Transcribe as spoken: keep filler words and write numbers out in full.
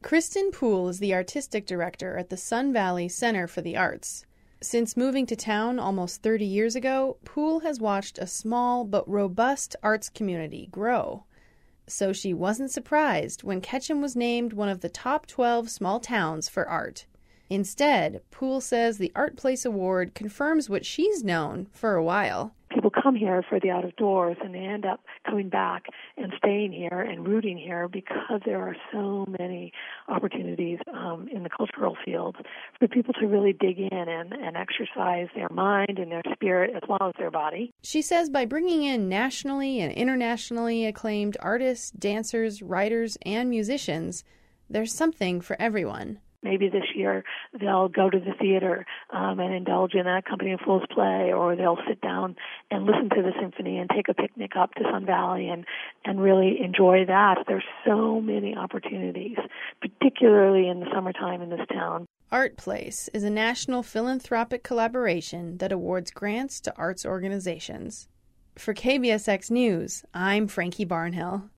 Kristen Poole is the artistic director at the Sun Valley Center for the Arts. Since moving to town almost thirty years ago, Poole has watched a small but robust arts community grow. So she wasn't surprised when Ketchum was named one of the top twelve small towns for art. Instead, Poole says the Art Place Award confirms what she's known for a while. People come here for the out of doors, and they end up coming back and staying here and rooting here because there are so many opportunities um, in the cultural field for people to really dig in and, and exercise their mind and their spirit as well as their body. She says by bringing in nationally and internationally acclaimed artists, dancers, writers, and musicians, there's something for everyone. Maybe this year they'll go to the theater um, and indulge in a Company of Fools play, or they'll sit down and listen to the symphony and take a picnic up to Sun Valley and, and really enjoy that. There's so many opportunities, particularly in the summertime in this town. Art Place is a national philanthropic collaboration that awards grants to arts organizations. For K B S X News, I'm Frankie Barnhill.